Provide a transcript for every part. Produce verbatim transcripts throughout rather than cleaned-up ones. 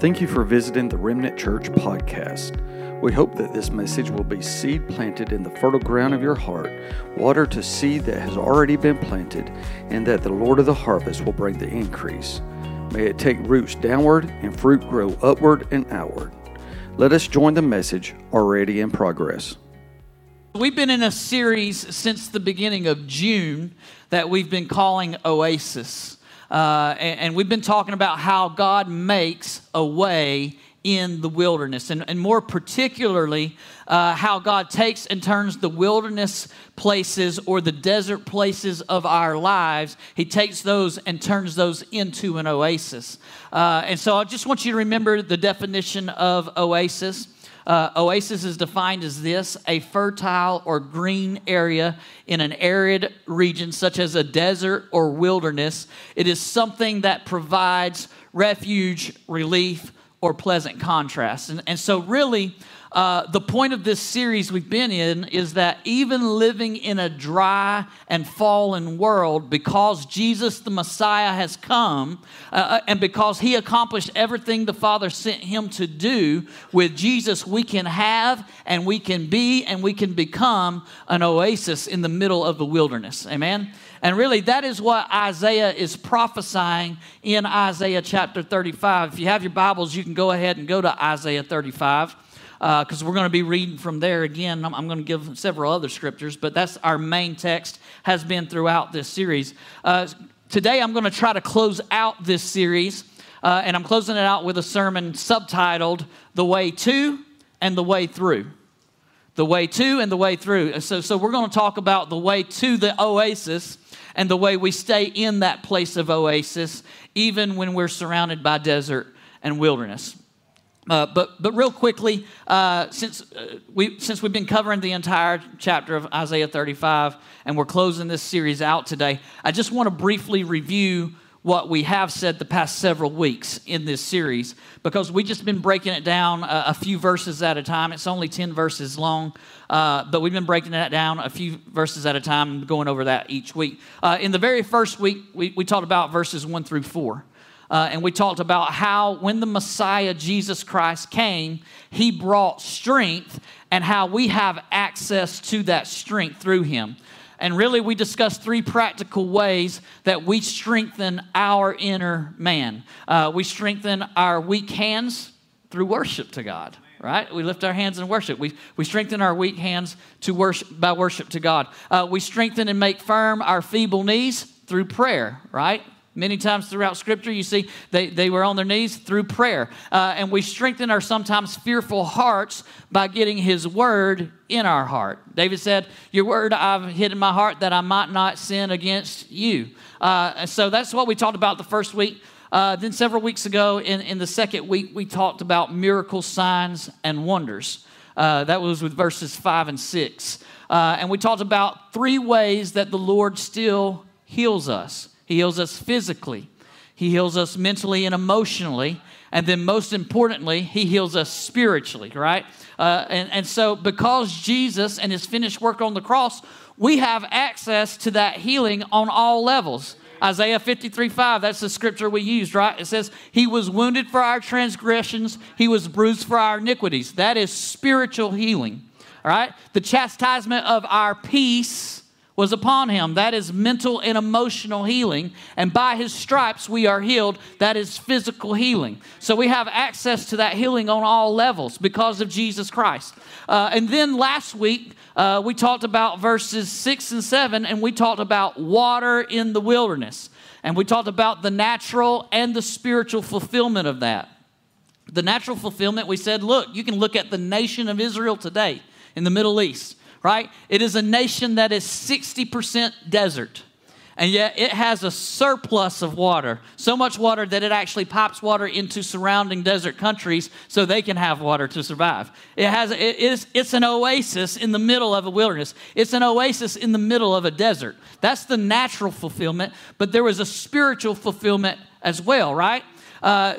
Thank you for visiting the Remnant Church podcast. We hope that this message will be seed planted in the fertile ground of your heart, water to seed that has already been planted, and that the Lord of the harvest will bring the increase. May it take roots downward and fruit grow upward and outward. Let us join the message already in progress. We've been in a series since the beginning of June that we've been calling Oasis. Uh, and, and we've been talking about how God makes a way in the wilderness. And, and more particularly, uh, how God takes and turns the wilderness places or the desert places of our lives. He takes those and turns those into an oasis. Uh, and so I just want you to remember the definition of oasis. Uh, oasis is defined as this: a fertile or green area in an arid region such as a desert or wilderness. It is something that provides refuge, relief, or pleasant contrast. And, and so really, uh, the point of this series we've been in is that even living in a dry and fallen world, because Jesus the Messiah has come, uh, and because he accomplished everything the Father sent him to do, with Jesus we can have and we can be and we can become an oasis in the middle of the wilderness. Amen? And really, that is what Isaiah is prophesying in Isaiah chapter thirty-five. If you have your Bibles, you can go ahead and go to Isaiah thirty-five, because uh, we're going to be reading from there again. I'm, I'm going to give several other scriptures, but that's our main text, has been throughout this series. Uh, today, I'm going to try to close out this series, uh, and I'm closing it out with a sermon subtitled, The Way To and the Way Through. The way to and the way through. So, so we're going to talk about the way to the oasis and the way we stay in that place of oasis, even when we're surrounded by desert and wilderness. Uh, but but real quickly, uh, since uh, we since we've been covering the entire chapter of Isaiah thirty-five, and we're closing this series out today, I just want to briefly review what we have said the past several weeks in this series, because we've just been breaking it down a, a few verses at a time. It's only ten verses long, uh, but we've been breaking that down a few verses at a time and going over that each week. Uh, in the very first week, we, we talked about verses one through four. Uh, and we talked about how when the Messiah, Jesus Christ, came, he brought strength, and how we have access to that strength through him. And really, we discussed three practical ways that we strengthen our inner man. Uh, we strengthen our weak hands through worship to God, right? We lift our hands in worship. We we strengthen our weak hands to worship by worship to God. Uh, we strengthen and make firm our feeble knees through prayer, right? Many times throughout Scripture, you see they, they were on their knees through prayer. Uh, and we strengthen our sometimes fearful hearts by getting his word in our heart. David said, your word I've hid in my heart that I might not sin against you. Uh, and so that's what we talked about the first week. Uh, then several weeks ago, in, in the second week, we talked about miracles, signs, and wonders. Uh, that was with verses five and six. Uh, and we talked about three ways that the Lord still heals us. He heals us physically. He heals us mentally and emotionally. And then most importantly, he heals us spiritually, right? Uh, and, and so because Jesus and his finished work on the cross, we have access to that healing on all levels. Isaiah fifty-three five, that's the scripture we used, right? It says, he was wounded for our transgressions. He was bruised for our iniquities. That is spiritual healing, all right? The chastisement of our peace was upon him. That is mental and emotional healing. And by his stripes we are healed. That is physical healing. So we have access to that healing on all levels because of Jesus Christ. Uh, and then last week uh, we talked about verses six and seven, and we talked about water in the wilderness. And we talked about the natural and the spiritual fulfillment of that. The natural fulfillment, we said, look, you can look at the nation of Israel today in the Middle East. Right? It is a nation that is sixty percent desert, and yet it has a surplus of water, so much water that it actually pipes water into surrounding desert countries so they can have water to survive. It has, it is, it's an oasis in the middle of a wilderness. It's an oasis in the middle of a desert. That's the natural fulfillment, but there was a spiritual fulfillment as well, right? Uh,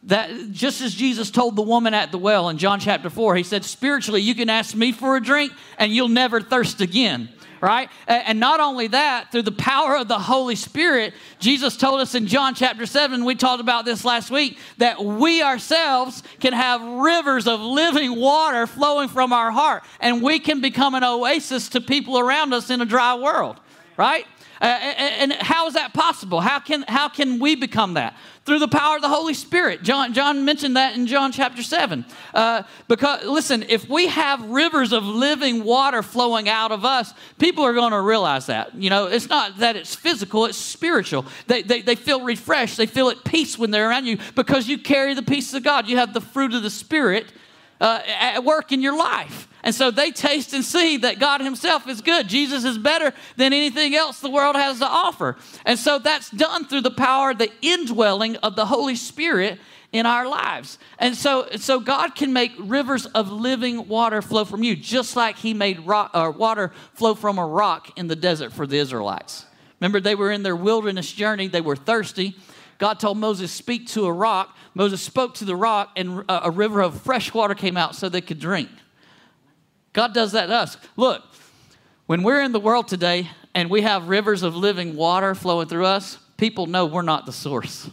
that just as Jesus told the woman at the well in John chapter four, he said, spiritually, you can ask me for a drink and you'll never thirst again. Right? And not only that, through the power of the Holy Spirit, Jesus told us in John chapter seven, we talked about this last week, that we ourselves can have rivers of living water flowing from our heart. And we can become an oasis to people around us in a dry world. Right? Uh, and, and how is that possible? How can, how can we become that? Through the power of the Holy Spirit. John, John mentioned that in John chapter seven. Uh, because, listen, if we have rivers of living water flowing out of us, people are going to realize that. You know, it's not that it's physical, it's spiritual. They, they, they feel refreshed. They feel at peace when they're around you because you carry the peace of God. You have the fruit of the Spirit uh, at work in your life. And so they taste and see that God himself is good. Jesus is better than anything else the world has to offer. And so that's done through the power, the indwelling of the Holy Spirit in our lives. And so, so God can make rivers of living water flow from you, just like he made rock, uh, water flow from a rock in the desert for the Israelites. Remember, they were in their wilderness journey. They were thirsty. God told Moses, speak to a rock. Moses spoke to the rock, and a, a river of fresh water came out so they could drink. God does that to us. Look, when we're in the world today and we have rivers of living water flowing through us, people know we're not the source,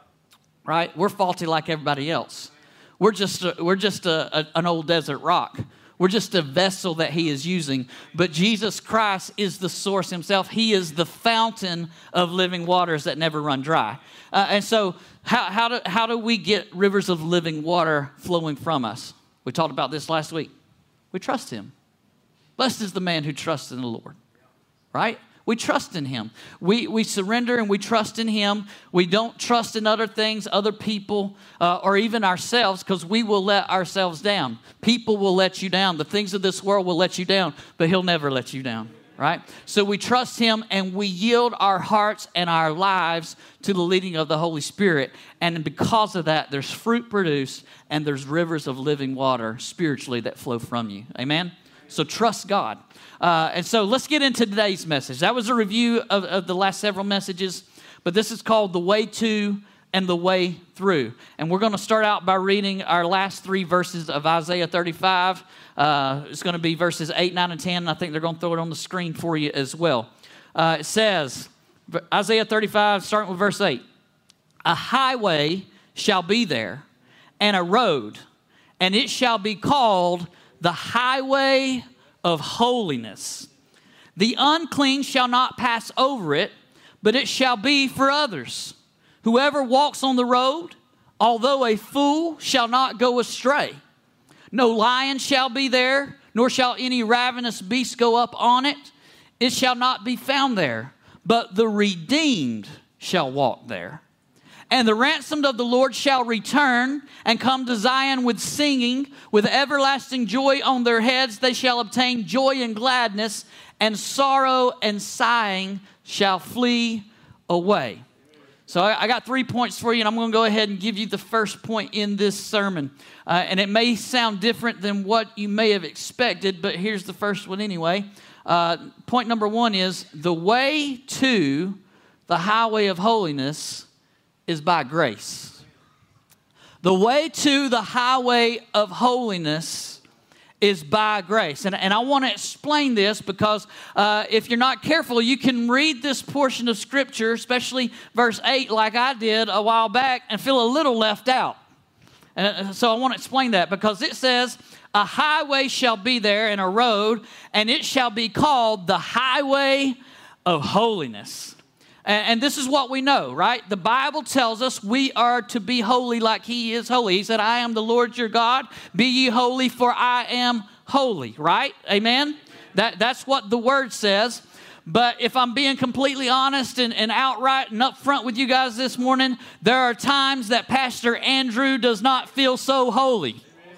right? We're faulty like everybody else. We're just a, we're just a, a, an old desert rock. We're just a vessel that he is using. But Jesus Christ is the source himself. He is the fountain of living waters that never run dry. Uh, and so how, how, do, how do we get rivers of living water flowing from us? We talked about this last week. We trust him. Blessed is the man who trusts in the Lord, right? We trust in him. We, we surrender and we trust in him. We don't trust in other things, other people, uh, or even ourselves, because we will let ourselves down. People will let you down. The things of this world will let you down, but he'll never let you down, right? So we trust him and we yield our hearts and our lives to the leading of the Holy Spirit. And because of that, there's fruit produced and there's rivers of living water spiritually that flow from you. Amen? So trust God. Uh, and so let's get into today's message. That was a review of, of the last several messages, but this is called The Way To and The Way Through. And we're going to start out by reading our last three verses of Isaiah thirty-five. Uh, it's going to be verses eight, nine, and ten. I think they're going to throw it on the screen for you as well. Uh, it says, Isaiah thirty-five, starting with verse eight, a highway shall be there, and a road, and it shall be called the highway of holiness. The unclean shall not pass over it, but it shall be for others. Whoever walks on the road, although a fool, shall not go astray. No lion shall be there, nor shall any ravenous beast go up on it. It shall not be found there, but the redeemed shall walk there. And the ransomed of the Lord shall return and come to Zion with singing, with everlasting joy on their heads. They shall obtain joy and gladness, and sorrow and sighing shall flee away. So I got three points for you, and I'm going to go ahead and give you the first point in this sermon. Uh, and it may sound different than what you may have expected, but here's the first one anyway. Uh, point number one is the way to the highway of holiness is by grace. The way to the highway of holiness is by grace. And, and I want to explain this because uh, if you're not careful, you can read this portion of Scripture, especially verse eight, like I did a while back, and feel a little left out. And so I want to explain that because it says, a highway shall be there and a road, and it shall be called the highway of holiness. And this is what we know, right? The Bible tells us we are to be holy like he is holy. He said, I am the Lord your God. Be ye holy, for I am holy, right? Amen? That, that's what the word says. But if I'm being completely honest and, and outright and upfront with you guys this morning, there are times that Pastor Andrew does not feel so holy.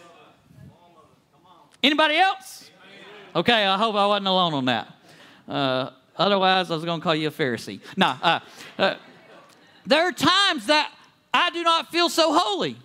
Anybody else? Okay, I hope I wasn't alone on that. Uh Otherwise, I was going to call you a Pharisee. Nah, uh, uh, there are times that I do not feel so holy,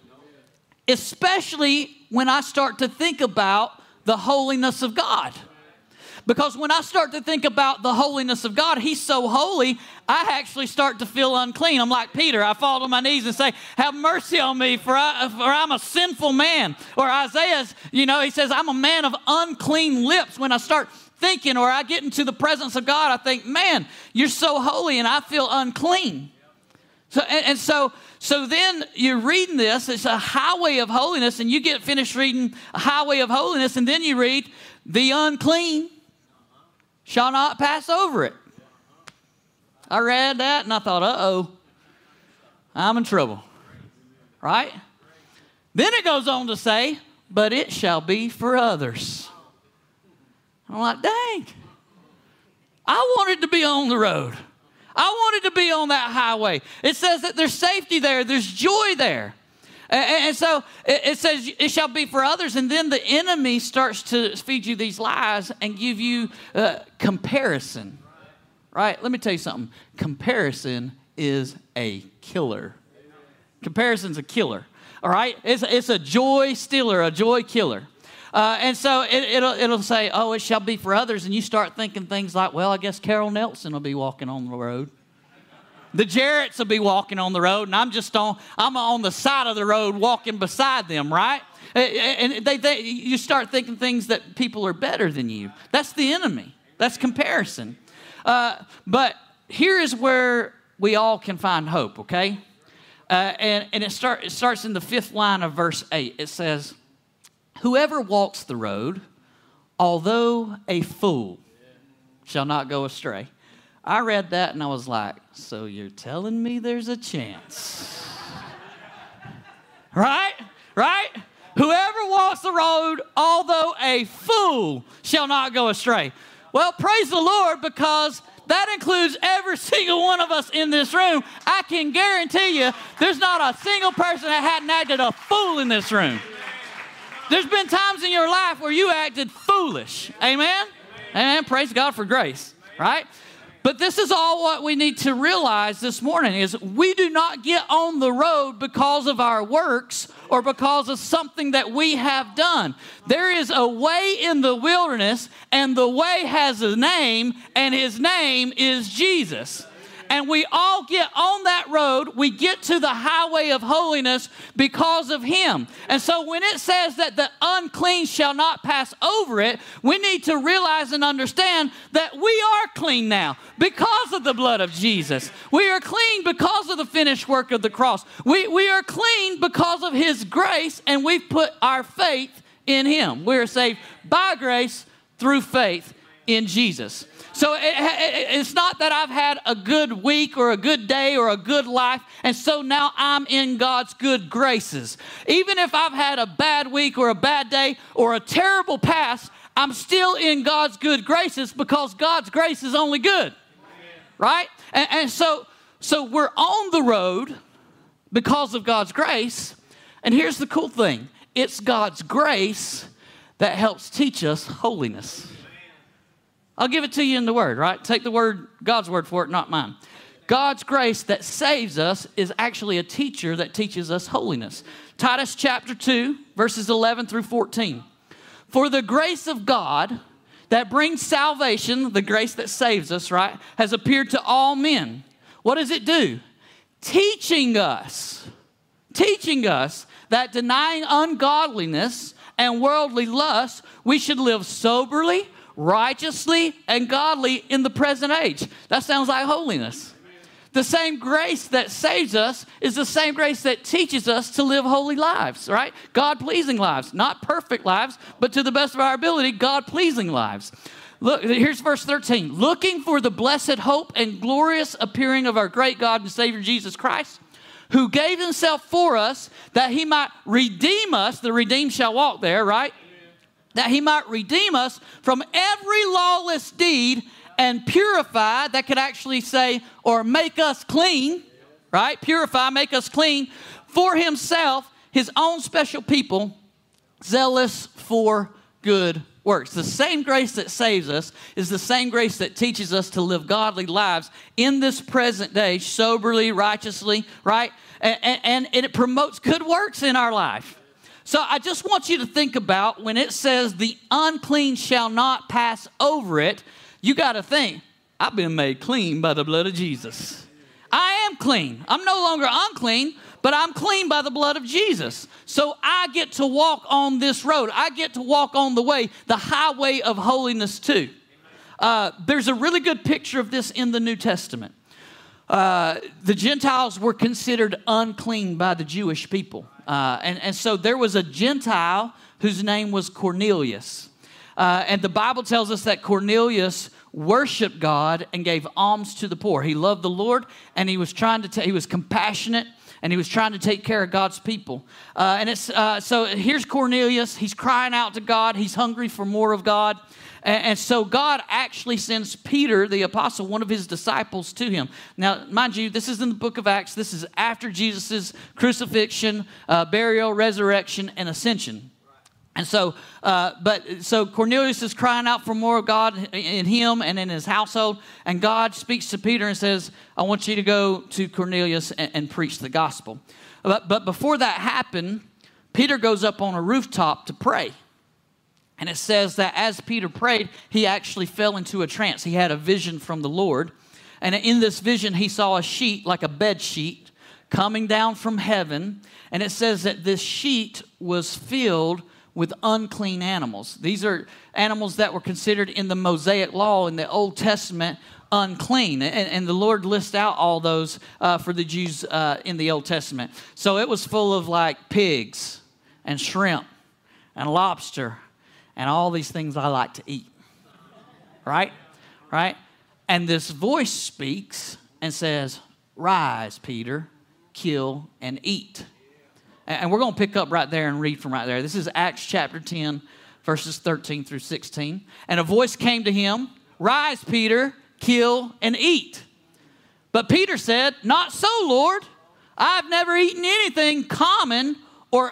especially when I start to think about the holiness of God. Because when I start to think about the holiness of God, He's so holy, I actually start to feel unclean. I'm like Peter. I fall to my knees and say, have mercy on me, for, I, for I'm a sinful man. Or Isaiah's, you know, he says, I'm a man of unclean lips. When I start thinking, or I get into the presence of God, I think, man, you're so holy, and I feel unclean. So and, and so so then you're reading this. It's a highway of holiness, and you get finished reading a highway of holiness, and then you read, the unclean shall not pass over it. I read that, and I thought, uh-oh, I'm in trouble. Right? Then it goes on to say, but it shall be for others. I'm like, dang, I wanted to be on the road. I wanted to be on that highway. It says that there's safety there. There's joy there. And, and so it, it says it shall be for others. And then the enemy starts to feed you these lies and give you uh, comparison. Right? Let me tell you something. Comparison is a killer. Comparison's a killer. All right? It's, it's a joy stealer, a joy killer. Uh, and so it, it'll, it'll say, oh, it shall be for others. And you start thinking things like, well, I guess Carol Nelson will be walking on the road. The Jarretts will be walking on the road, and I'm just on, I'm on the side of the road walking beside them, right? And they, they, you start thinking things that people are better than you. That's the enemy. That's comparison. Uh, but here is where we all can find hope, okay? Uh, and and it, start, it starts in the fifth line of verse eight. It says, whoever walks the road, although a fool, shall not go astray. I read that and I was like, so you're telling me there's a chance? Right? Right? Whoever walks the road, although a fool, shall not go astray. Well, praise the Lord, because that includes every single one of us in this room. I can guarantee you there's not a single person that hadn't acted a fool in this room. There's been times in your life where you acted foolish. Amen? Amen. Praise God for grace, right? But this is all what we need to realize this morning is we do not get on the road because of our works or because of something that we have done. There is a way in the wilderness, and the way has a name, and his name is Jesus. And we all get on that road. We get to the highway of holiness because of him. And so when it says that the unclean shall not pass over it, we need to realize and understand that we are clean now because of the blood of Jesus. We are clean because of the finished work of the cross. We, we are clean because of his grace, and we've put our faith in him. We are saved by grace through faith in Jesus. So it, it, it's not that I've had a good week or a good day or a good life, and so now I'm in God's good graces. Even if I've had a bad week or a bad day or a terrible past, I'm still in God's good graces because God's grace is only good. Right? And, and so, so we're on the road because of God's grace. And here's the cool thing. It's God's grace that helps teach us holiness. I'll give it to you in the word, right? Take the word, God's word for it, not mine. God's grace that saves us is actually a teacher that teaches us holiness. Titus chapter two, verses eleven through fourteen. For the grace of God that brings salvation, the grace that saves us, right, has appeared to all men. What does it do? Teaching us, teaching us that denying ungodliness and worldly lust, we should live soberly, righteously, and godly in the present age. That sounds like holiness. The same grace that saves us is the same grace that teaches us to live holy lives, right? God-pleasing lives. Not perfect lives, but to the best of our ability, God-pleasing lives. Look, here's verse thirteen. Looking for the blessed hope and glorious appearing of our great God and Savior Jesus Christ, who gave himself for us that he might redeem us. The redeemed shall walk there, right? That he might redeem us from every lawless deed and purify, that could actually say, or make us clean, right? Purify, make us clean for himself, his own special people, zealous for good works. The same grace that saves us is the same grace that teaches us to live godly lives in this present day, soberly, righteously, right? And, and, and it promotes good works in our life. So I just want you to think about when it says the unclean shall not pass over it, you got to think, I've been made clean by the blood of Jesus. I am clean. I'm no longer unclean, but I'm clean by the blood of Jesus. So I get to walk on this road. I get to walk on the way, the highway of holiness too. Uh, there's a really good picture of this in the New Testament. Uh, the Gentiles were considered unclean by the Jewish people. Uh, and, and so there was a Gentile whose name was Cornelius. Uh, and the Bible tells us that Cornelius worshiped God and gave alms to the poor. He loved the Lord, and he was trying to, ta- he was compassionate, and he was trying to take care of God's people. Uh, and it's uh, so here's Cornelius. He's crying out to God. He's hungry for more of God. And, and so God actually sends Peter, the apostle, one of his disciples, to him. Now, mind you, this is in the book of Acts. This is after Jesus' crucifixion, uh, burial, resurrection, and ascension. And so, uh, but so Cornelius is crying out for more of God in him and in his household. And God speaks to Peter and says, I want you to go to Cornelius and, and preach the gospel. But, but before that happened, Peter goes up on a rooftop to pray. And it says that as Peter prayed, he actually fell into a trance. He had a vision from the Lord. And in this vision, he saw a sheet, like a bed sheet, coming down from heaven. And it says that this sheet was filled with unclean animals. These are animals that were considered in the Mosaic law in the Old Testament unclean. And, and the Lord lists out all those uh, for the Jews uh, in the Old Testament. So it was full of like pigs and shrimp and lobster and all these things I like to eat. Right? Right? And this voice speaks and says, rise, Peter, kill and eat. And we're going to pick up right there and read from right there. This is Acts chapter ten, verses thirteen through sixteen. And a voice came to him, rise, Peter, kill and eat. But Peter said, not so, Lord. I've never eaten anything common or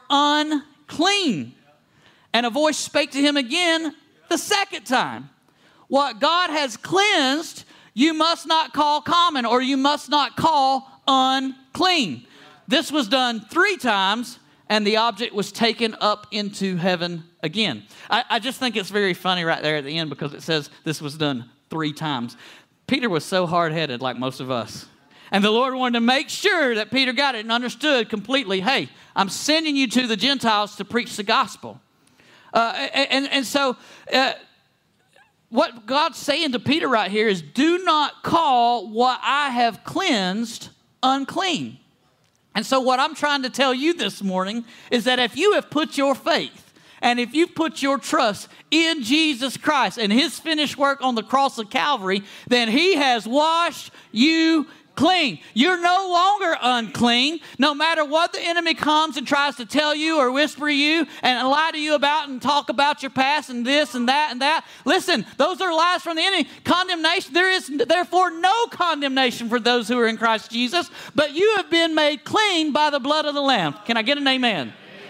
unclean. And a voice spake to him again the second time. What God has cleansed, you must not call common, or you must not call unclean. This was done three times, and the object was taken up into heaven again. I, I just think it's very funny right there at the end because it says this was done three times. Peter was so hard-headed like most of us. And the Lord wanted to make sure that Peter got it and understood completely, hey, I'm sending you to the Gentiles to preach the gospel. Uh, and, and so uh, what God's saying to Peter right here is, do not call what I have cleansed unclean. And so what I'm trying to tell you this morning is that if you have put your faith and if you've put your trust in Jesus Christ and his finished work on the cross of Calvary, then he has washed you clean. You're no longer unclean. No matter what the enemy comes and tries to tell you or whisper you and lie to you about and talk about your past and this and that and that. Listen, those are lies from the enemy. Condemnation, there is therefore no condemnation for those who are in Christ Jesus, but you have been made clean by the blood of the Lamb. Can I get an amen?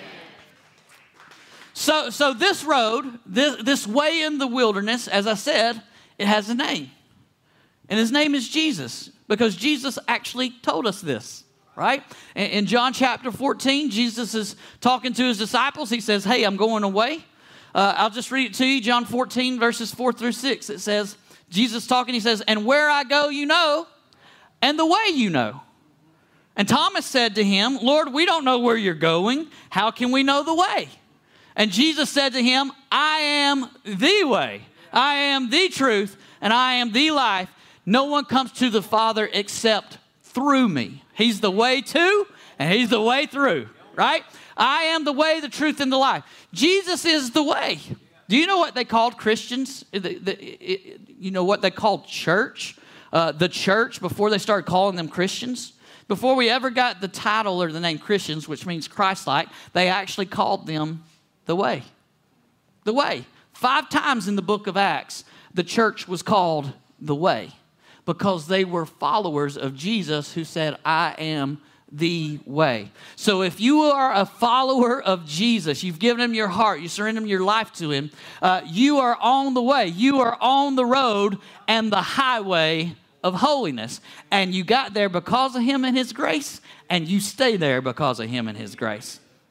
So, so this road, this, this way in the wilderness, as I said, it has a name. And his name is Jesus, because Jesus actually told us this, right? In, in John chapter fourteen, Jesus is talking to his disciples. He says, hey, I'm going away. Uh, I'll just read it to you. John fourteen, verses four through six. It says, Jesus talking, he says, and where I go, you know, and the way you know. And Thomas said to him, Lord, we don't know where you're going. How can we know the way? And Jesus said to him, I am the way. I am the truth, and I am the life. No one comes to the Father except through me. He's the way to, and he's the way through, right? I am the way, the truth, and the life. Jesus is the way. Do you know what they called Christians? The, the, it, you know what they called church? Uh, the church, before they started calling them Christians? Before we ever got the title or the name Christians, which means Christ-like, they actually called them the way. The way. Five times in the book of Acts, the church was called the way, because they were followers of Jesus who said, I am the way. So if you are a follower of Jesus, you've given him your heart, you surrender your life to him, uh, you are on the way. You are on the road and the highway of holiness. And you got there because of him and his grace, and you stay there because of him and his grace.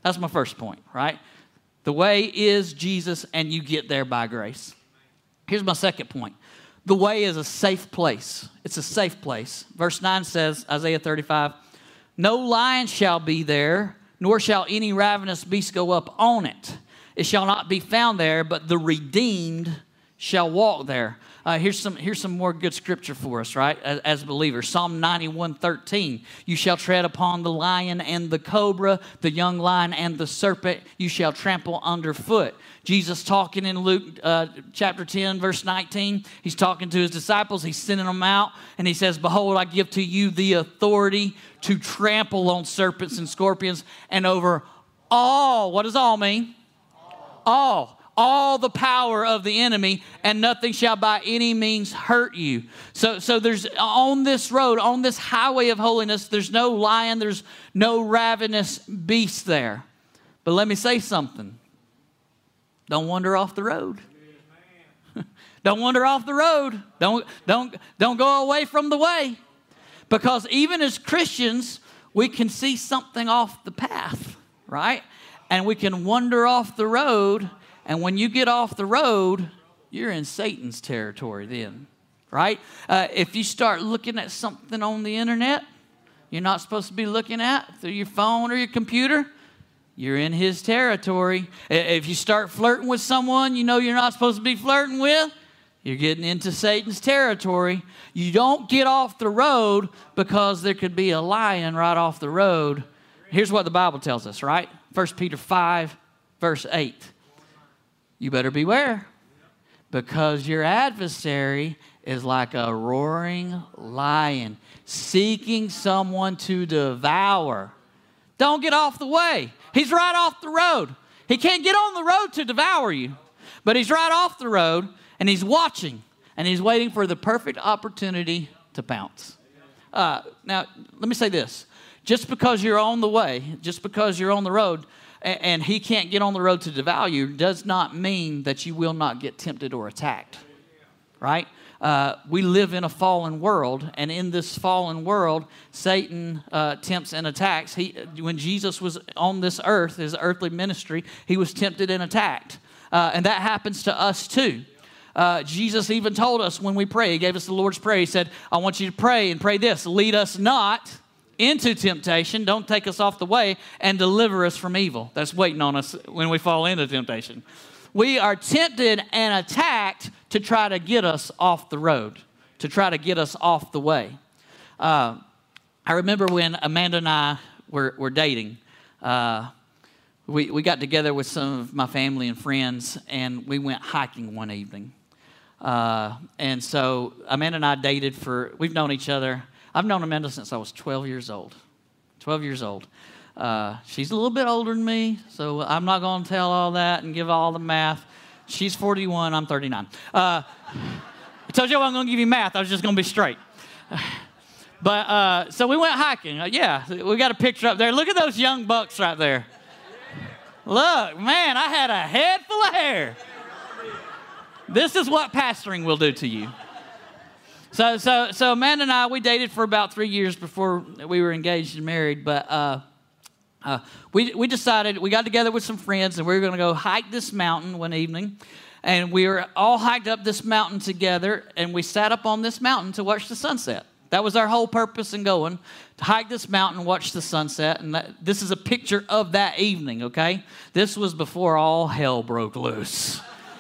That's my first point, right? The way is Jesus, and you get there by grace. Here's my second point. The way is a safe place. It's a safe place. Verse nine says, Isaiah thirty-five, no lion shall be there, nor shall any ravenous beast go up on it. It shall not be found there, but the redeemed shall walk there. Uh, here's some here's some more good scripture for us, right, as, as believers. Psalm ninety-one thirteen. You shall tread upon the lion and the cobra, the young lion and the serpent you shall trample underfoot. Jesus talking in Luke uh, chapter ten, verse nineteen. He's talking to his disciples. He's sending them out, and he says, behold, I give to you the authority to trample on serpents and scorpions and over all. What does all mean? All. all the power of the enemy, and nothing shall by any means hurt you. So, so there's on this road, on this highway of holiness, there's no lion, there's no ravenous beast there. But let me say something. Don't wander off the road. Don't wander off the road. Don't, don't, don't go away from the way. Because even as Christians, we can see something off the path, right? And we can wander off the road. And when you get off the road, you're in Satan's territory then, right? Uh, if you start looking at something on the internet you're not supposed to be looking at through your phone or your computer, you're in his territory. If you start flirting with someone you know you're not supposed to be flirting with, you're getting into Satan's territory. You don't get off the road because there could be a lion right off the road. Here's what the Bible tells us, right? First Peter five, verse eight. You better beware, because your adversary is like a roaring lion, seeking someone to devour. Don't get off the way. He's right off the road. He can't get on the road to devour you, but he's right off the road, and he's watching, and he's waiting for the perfect opportunity to pounce. Uh, now, let me say this. Just because you're on the way, just because you're on the road, and he can't get on the road to devour you, does not mean that you will not get tempted or attacked, right? Uh, we live in a fallen world, and in this fallen world, Satan uh, tempts and attacks. He, when Jesus was on this earth, his earthly ministry, he was tempted and attacked, uh, and that happens to us too. Uh, Jesus even told us when we pray, he gave us the Lord's Prayer. He said, I want you to pray and pray this, lead us not into temptation, don't take us off the way, and deliver us from evil. That's waiting on us when we fall into temptation. We are tempted and attacked to try to get us off the road, to try to get us off the way. Uh, I remember when Amanda and I were, were dating, uh, we, we got together with some of my family and friends, and we went hiking one evening. Uh, and so Amanda and I dated for, we've known each other. I've known Amanda since I was twelve years old. twelve years old. Uh, she's a little bit older than me, so I'm not going to tell all that and give all the math. She's forty-one, I'm thirty-nine. Uh, I told you I wasn't going to give you math. I was just going to be straight. But uh, so we went hiking. Uh, yeah, we got a picture up there. Look at those young bucks right there. Look, man, I had a head full of hair. This is what pastoring will do to you. So, so, so Amanda and I, we dated for about three years before we were engaged and married. But uh, uh, we we decided, we got together with some friends, and we were going to go hike this mountain one evening. And we were all hiked up this mountain together, and we sat up on this mountain to watch the sunset. That was our whole purpose in going, to hike this mountain, watch the sunset. And that, this is a picture of that evening, okay? This was before all hell broke loose.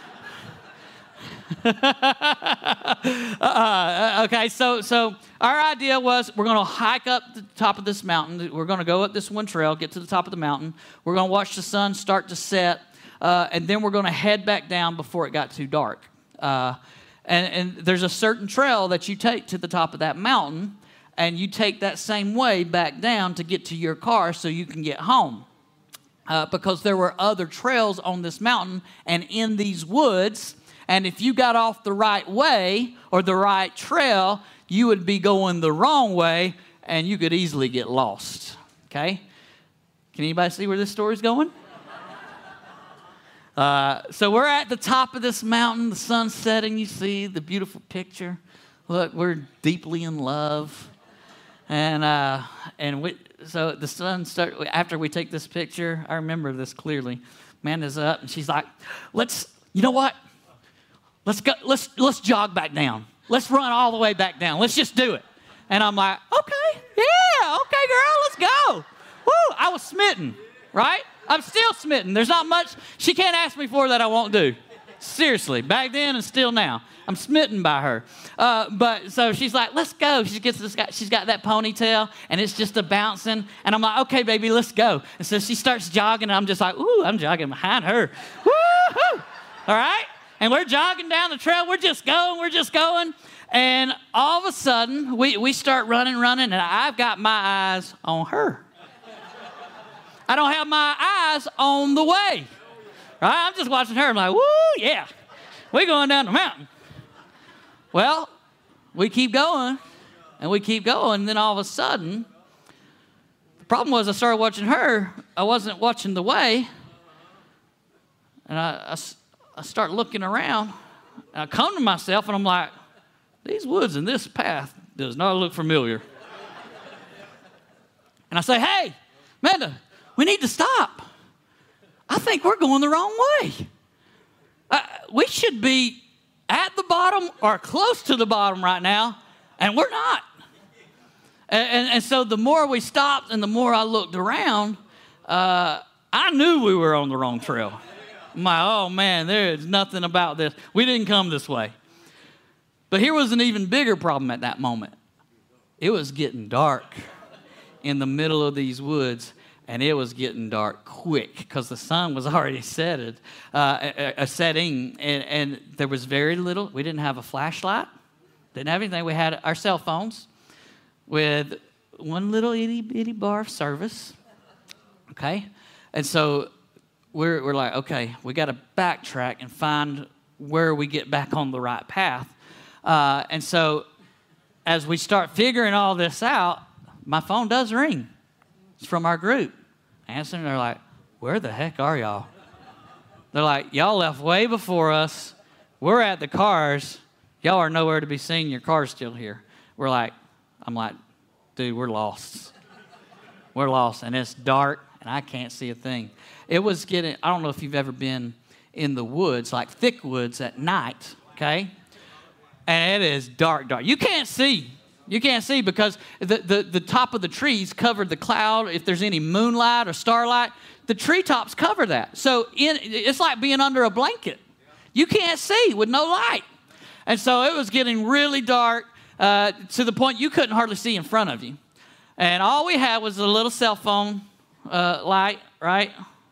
uh, okay, so so our idea was we're going to hike up the top of this mountain. We're going to go up this one trail, get to the top of the mountain. We're going to watch the sun start to set, uh, and then we're going to head back down before it got too dark. Uh, and, and there's a certain trail that you take to the top of that mountain, and you take that same way back down to get to your car so you can get home. Uh, because there were other trails on this mountain and in these woods. And if you got off the right way or the right trail, you would be going the wrong way, and you could easily get lost. Okay? Can anybody see where this story's going? Uh, so we're at the top of this mountain. The sun's setting. You see the beautiful picture. Look, we're deeply in love. And uh, and we, so the sun start after we take this picture. I remember this clearly. Amanda's up and she's like, "Let's, you know what? Let's go. Let's let's jog back down. Let's run all the way back down. Let's just do it." And I'm like, "Okay, yeah, okay, girl, let's go." Woo! I was smitten, right? I'm still smitten. There's not much she can't ask me for that I won't do. Seriously, back then and still now. I'm smitten by her. Uh, but so she's like, "Let's go." She gets this guy, she's got that ponytail and it's just a bouncing. And I'm like, "Okay, baby, let's go." And so she starts jogging and I'm just like, "Ooh, I'm jogging behind her." Woo-hoo! All right? And we're jogging down the trail. We're just going, we're just going. And all of a sudden, we, we start running, running, and I've got my eyes on her. I don't have my eyes on the way. Right? I'm just watching her. I'm like, "Woo, yeah. We're going down the mountain." Well, we keep going, and we keep going, and then all of a sudden, the problem was I started watching her. I wasn't watching the way, and I, I, I start looking around, and I come to myself, and I'm like, these woods and this path does not look familiar. And I say, "Hey, Amanda, we need to stop. I think we're going the wrong way. Uh, we should be at the bottom or close to the bottom right now, and we're not." And, and, and so the more we stopped and the more I looked around, uh, I knew we were on the wrong trail. I'm like, "Oh, man, there is nothing about this. We didn't come this way." But here was an even bigger problem at that moment. It was getting dark in the middle of these woods, and it was getting dark quick because the sun was already setted, uh, a, a setting, and, and there was very little. We didn't have a flashlight, didn't have anything. We had our cell phones with one little itty bitty bar of service, okay? And so we're, we're like, okay, we got to backtrack and find where we get back on the right path. Uh, and so as we start figuring all this out, my phone does ring. It's from our group. Answering, they're like, "Where the heck are y'all?" They're like, "Y'all left way before us. We're at the cars. Y'all are nowhere to be seen. Your car's still here." We're like, I'm like, "Dude, we're lost. We're lost, and it's dark, and I can't see a thing." It was getting, I don't know if you've ever been in the woods, like thick woods at night, okay? And it is dark, dark. You can't see. You can't see because the, the, the top of the trees covered the cloud. If there's any moonlight or starlight, the treetops cover that. So in, it's like being under a blanket. You can't see with no light. And so it was getting really dark uh, to the point you couldn't hardly see in front of you. And all we had was a little cell phone uh, light, right?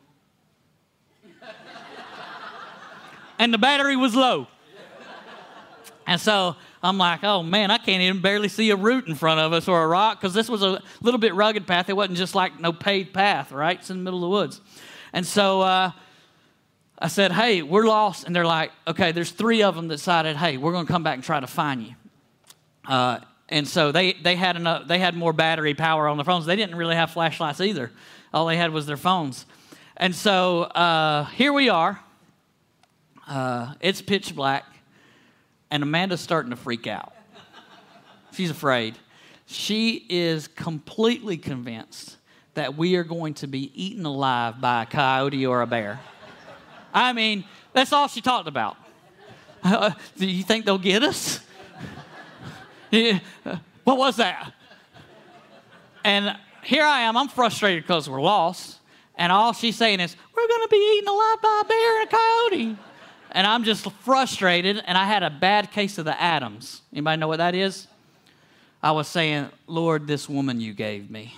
And the battery was low. And so I'm like, "Oh, man, I can't even barely see a root in front of us or a rock," because this was a little bit rugged path. It wasn't just like no paved path, right? It's in the middle of the woods. And so uh, I said, "Hey, we're lost." And they're like, "Okay, there's three of them that decided, hey, we're going to come back and try to find you." Uh, and so they, they, had enough, they had more battery power on their phones. They didn't really have flashlights either. All they had was their phones. And so uh, here we are. Uh, it's pitch black. And Amanda's starting to freak out. She's afraid. She is completely convinced that we are going to be eaten alive by a coyote or a bear. I mean, that's all she talked about. Uh, do you think they'll get us? Yeah. What was that? And here I am. I'm frustrated because we're lost. And all she's saying is, "We're going to be eaten alive by a bear and a coyote." And I'm just frustrated, and I had a bad case of the Adams. Anybody know what that is? I was saying, "Lord, this woman you gave me,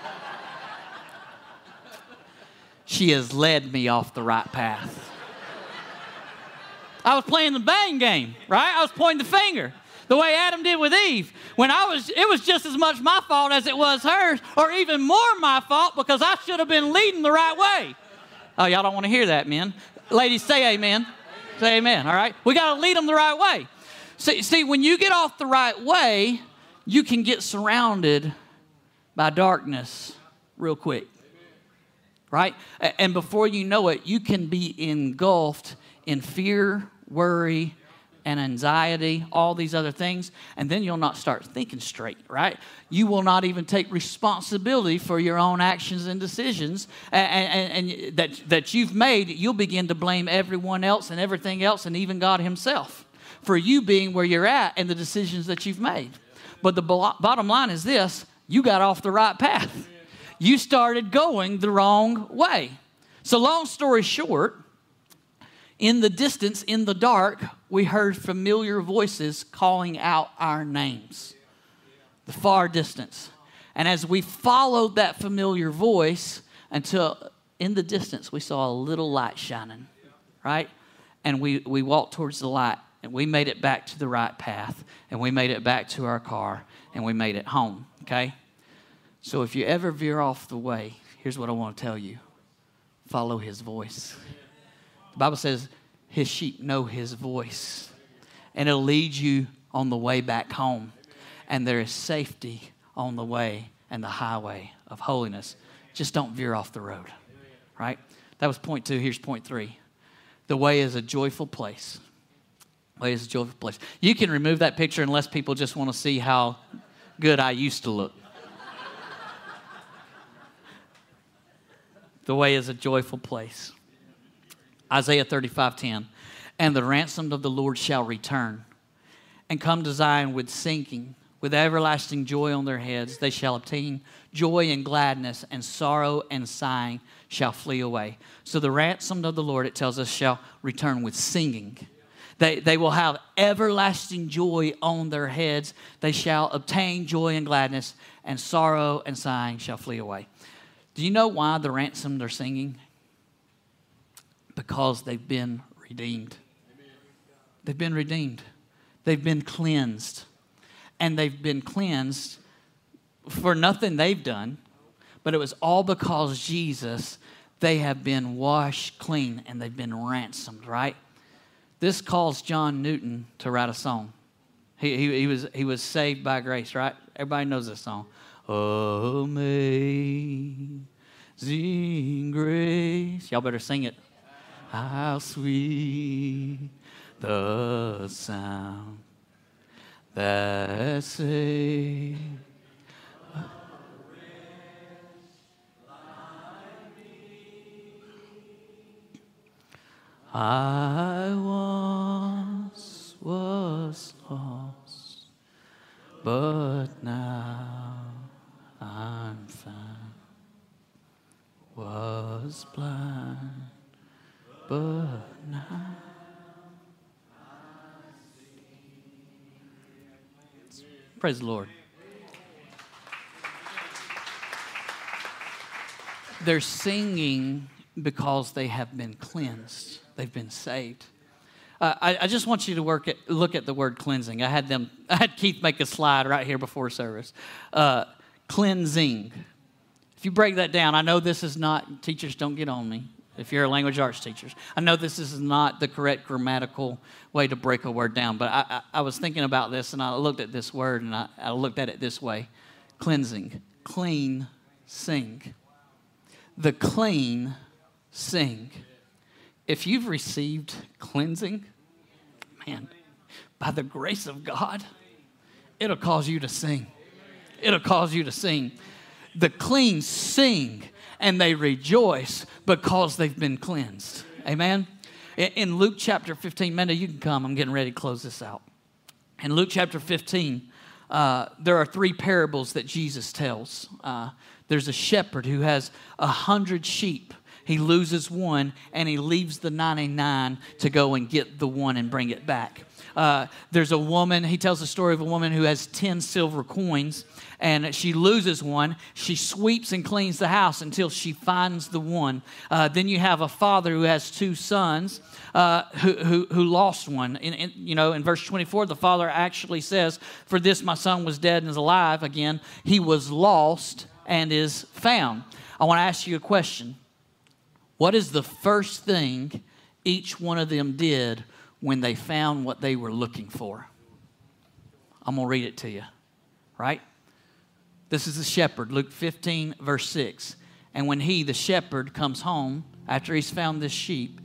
she has led me off the right path." I was playing the bang game, right? I was pointing the finger, the way Adam did with Eve. When I was, it was just as much my fault as it was hers, or even more my fault because I should have been leading the right way. Oh, y'all don't want to hear that, men. Ladies, say amen. Say amen, all right? We got to lead them the right way. See, see, when you get off the right way, you can get surrounded by darkness real quick, right? And before you know it, you can be engulfed in fear, worry, and anxiety, all these other things, and then you'll not start thinking straight, right? You will not even take responsibility for your own actions and decisions and, and, and that, that you've made. You'll begin to blame everyone else and everything else and even God himself for you being where you're at and the decisions that you've made. But the bo- bottom line is this: you got off the right path. You started going the wrong way. So long story short, in the distance, in the dark, we heard familiar voices calling out our names. The far distance. And as we followed that familiar voice until in the distance we saw a little light shining, right? And we, we walked towards the light and we made it back to the right path and we made it back to our car and we made it home, okay? So if you ever veer off the way, here's what I want to tell you. Follow his voice. The Bible says his sheep know his voice. And it'll lead you on the way back home. And there is safety on the way and the highway of holiness. Just don't veer off the road. Right? That was point two. Here's point three. The way is a joyful place. The way is a joyful place. You can remove that picture unless people just want to see how good I used to look. The way is a joyful place. Isaiah thirty-five ten. And the ransomed of the Lord shall return and come to Zion with singing, with everlasting joy on their heads. They shall obtain joy and gladness, and sorrow and sighing shall flee away. So the ransomed of the Lord, it tells us, shall return with singing. They, they will have everlasting joy on their heads. They shall obtain joy and gladness, and sorrow and sighing shall flee away. Do you know why the ransomed are singing? Because they've been redeemed. They've been redeemed. They've been cleansed. And they've been cleansed for nothing they've done, but it was all because Jesus, they have been washed clean and they've been ransomed, right? This caused John Newton to write a song. He, he, he, was, he was saved by grace, right? Everybody knows this song. Amazing grace. Y'all better sing it. How sweet the sound that saved a wretch like me. I once was lost, but now I'm found. Was blind, but now I see. Praise the Lord. They're singing because they have been cleansed. They've been saved. Uh, I, I just want you to work at, look at the word cleansing. I had them. I had Keith make a slide right here before service. Uh, cleansing. If you break that down, I know this is not, teachers don't get on me if you're a language arts teacher. I know this is not the correct grammatical way to break a word down, but I, I, I was thinking about this and I looked at this word and I, I looked at it this way. Cleansing. Clean, sing. The clean, sing. If you've received cleansing, man, by the grace of God, it'll cause you to sing. It'll cause you to sing. The clean sing and they rejoice because they've been cleansed. Amen? In Luke chapter fifteen, Manda, you can come. I'm getting ready to close this out. In Luke chapter fifteen, uh, there are three parables that Jesus tells. Uh, there's a shepherd who has a hundred sheep. He loses one and he leaves the ninety-nine to go and get the one and bring it back. Uh, there's a woman, he tells the story of a woman who has ten silver coins and she loses one. She sweeps and cleans the house until she finds the one. Uh, then you have a father who has two sons uh, who, who, who lost one. In, in, you know, in verse twenty-four, the father actually says, "For this my son was dead and is alive again. He was lost and is found." I want to ask you a question. What is the first thing each one of them did when they found what they were looking for? I'm going to read it to you, right? This is the shepherd, Luke fifteen, verse six. And when he, the shepherd, comes home after he's found this sheep,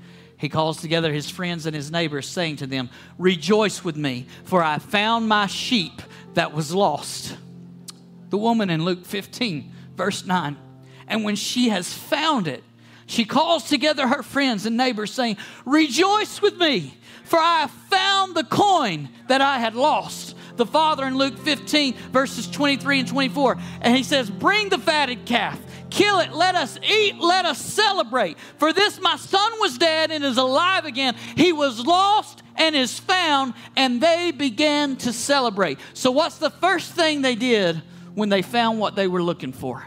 He calls together his friends and his neighbors, saying to them, "Rejoice with me, for I found my sheep that was lost." The woman in Luke fifteen, verse nine, "And when she has found it, she calls together her friends and neighbors, saying, 'Rejoice with me, for I have found the coin that I had lost.'" The father in Luke fifteen, verses twenty-three and twenty-four, and he says, "Bring the fatted calf, kill it, let us eat, let us celebrate. For this my son was dead and is alive again. He was lost and is found," and they began to celebrate. So what's the first thing they did when they found what they were looking for?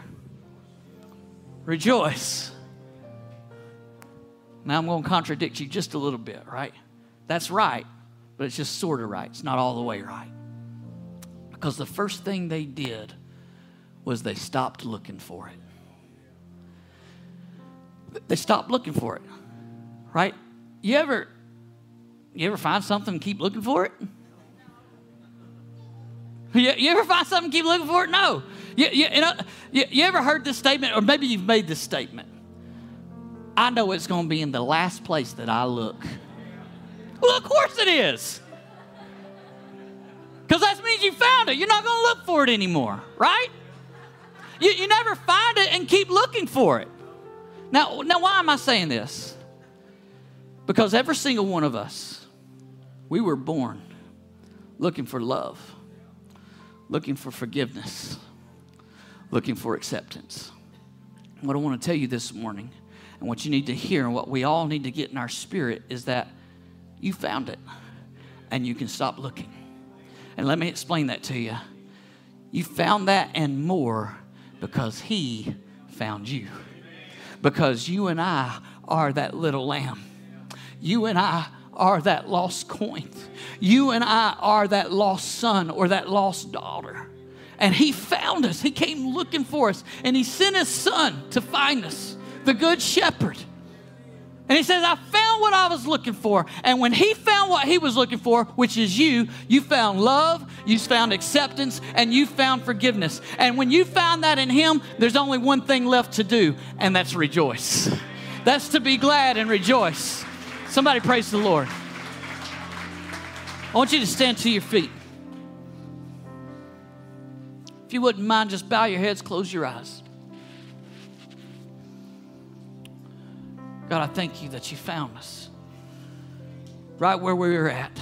Rejoice. Now I'm going to contradict you just a little bit, right? That's right, but it's just sort of right. It's not all the way right. Because the first thing they did was they stopped looking for it. They stopped looking for it, right? You ever, you ever find something and keep looking for it? You, you ever find something and keep looking for it? No. You, you, you know, you, you ever heard this statement, or maybe you've made this statement? "I know it's going to be in the last place that I look." Well, of course it is. Because that means you found it. You're not going to look for it anymore, right? You, you never find it and keep looking for it. Now, now, why am I saying this? Because every single one of us, we were born looking for love, looking for forgiveness, looking for acceptance. What I want to tell you this morning, and what you need to hear, and what we all need to get in our spirit, is that you found it, and you can stop looking. And let me explain that to you. You found that and more because He found you. Because you and I are that little lamb. You and I are that lost coin. You and I are that lost son or that lost daughter. And He found us. He came looking for us. And He sent His Son to find us, the Good Shepherd. And He says, "I found what I was looking for." And when He found what He was looking for, which is you, you found love, you found acceptance, and you found forgiveness. And when you found that in Him, there's only one thing left to do, and that's rejoice. That's to be glad and rejoice. Somebody praise the Lord. I want you to stand to your feet. If you wouldn't mind, just bow your heads, close your eyes. God, I thank You that You found us right where we were at.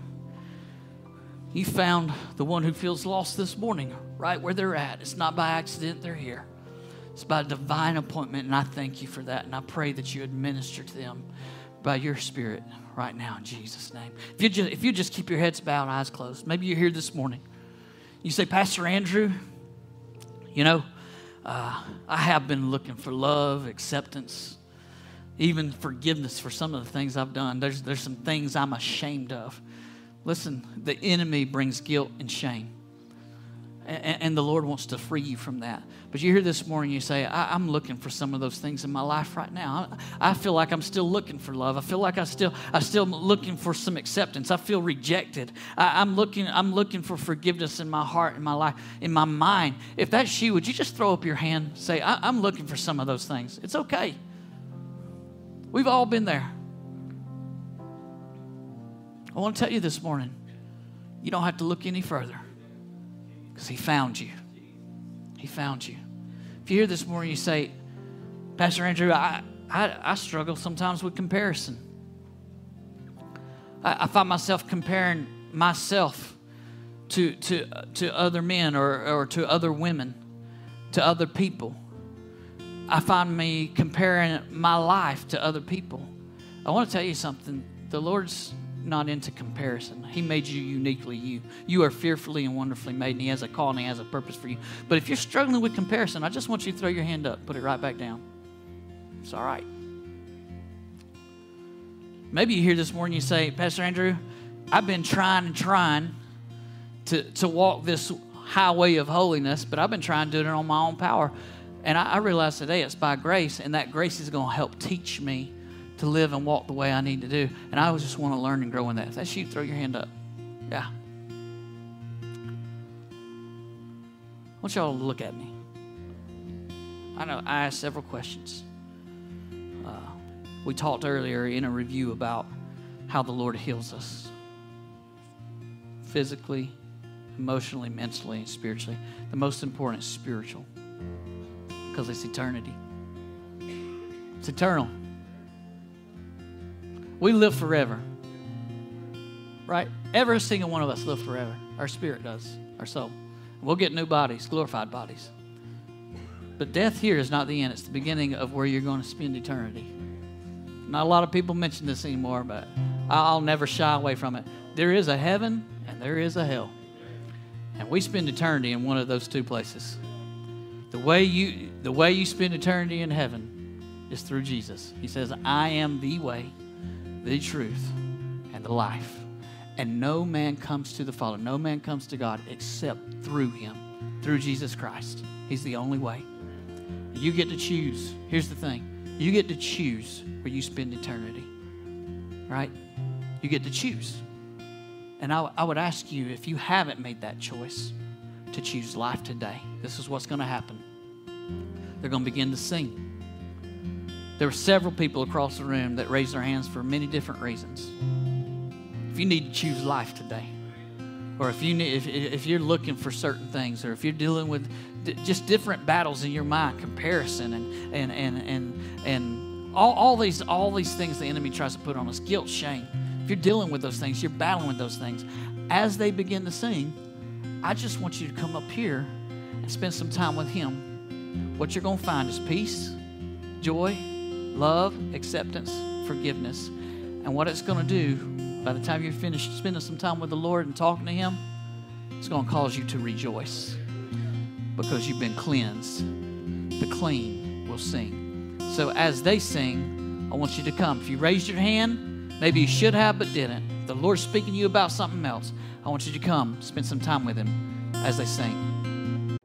You found the one who feels lost this morning right where they're at. It's not by accident they're here. It's by divine appointment, and I thank You for that. And I pray that You would minister to them by Your Spirit right now in Jesus' name. If you just, if you just keep your heads bowed and eyes closed, maybe you're here this morning. You say, "Pastor Andrew, you know, uh, I have been looking for love, acceptance, even forgiveness for some of the things I've done. There's, there's some things I'm ashamed of." Listen, the enemy brings guilt and shame. And, and the Lord wants to free you from that. But you're here this morning, you say, I, I'm looking for some of those things in my life right now. I, I feel like I'm still looking for love. I feel like I still, I still looking for some acceptance. I feel rejected. I, I'm looking, I'm looking for forgiveness in my heart, in my life, in my mind. If that's you, would you just throw up your hand? Say, I, I'm looking for some of those things. It's okay. We've all been there. I want to tell you this morning, you don't have to look any further because He found you. He found you. If you're here this morning, you say, "Pastor Andrew, I, I, I struggle sometimes with comparison. I, I find myself comparing myself to, to, to other men or, or to other women, to other people. I find me comparing my life to other people." I want to tell you something. The Lord's not into comparison. He made you uniquely you. You are fearfully and wonderfully made, and He has a call and He has a purpose for you. But if you're struggling with comparison, I just want you to throw your hand up, put it right back down. It's all right. Maybe you're here this morning, you say, "Pastor Andrew, I've been trying and trying to, to walk this highway of holiness, but I've been trying to do it on my own power. And I, I realize today it's by grace, and that grace is going to help teach me to live and walk the way I need to do. And I just want to learn and grow in that." If that's you, throw your hand up. Yeah. I want y'all to look at me. I know I asked several questions. Uh, We talked earlier in a review about how the Lord heals us physically, emotionally, mentally, and spiritually. The most important is spiritual, because it's eternity. It's eternal. We live forever, right? Every single one of us live forever. Our spirit does, our soul. We'll get new bodies, glorified bodies. But death here is not the end. It's the beginning of where you're going to spend eternity. Not a lot of people mention this anymore, but I'll never shy away from it. There is a heaven and there is a hell. And we spend eternity in one of those two places. The way you, the way you spend eternity in heaven is through Jesus. He says, I am the way, the truth, and the life. And no man comes to the Father, no man comes to God except through him, through Jesus Christ. He's the only way. You get to choose. Here's the thing. You get to choose where you spend eternity, right? You get to choose. And I, I would ask you, if you haven't made that choice, to choose life today. This is what's going to happen. They're going to begin to sing. There were several people across the room that raised their hands for many different reasons. If you need to choose life today, or if, you need, if, if you're looking for certain things, or if you're dealing with d- just different battles in your mind, comparison, and and and and, and all, all, these, all these things the enemy tries to put on us, guilt, shame. If you're dealing with those things, you're battling with those things, as they begin to sing, I just want you to come up here and spend some time with him. What you're going to find is peace, joy, love, acceptance, forgiveness. And what it's going to do, by the time you're finished spending some time with the Lord and talking to him, it's going to cause you to rejoice because you've been cleansed. The clean will sing. So as they sing, I want you to come. If you raised your hand, maybe you should have but didn't. If the Lord's speaking to you about something else, I want you to come, spend some time with him as they sing.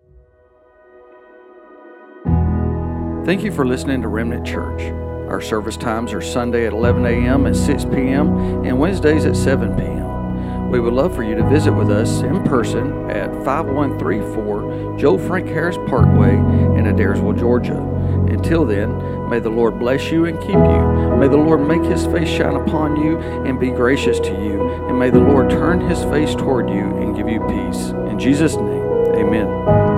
Thank you for listening to Remnant Church. Our service times are Sunday at eleven a.m. and six p.m. and Wednesdays at seven p.m. We would love for you to visit with us in person at five one three four Joe Frank Harris Parkway in Adairsville, Georgia. Until then, may the Lord bless you and keep you. May the Lord make his face shine upon you and be gracious to you. And may the Lord turn his face toward you and give you peace. In Jesus' name, amen.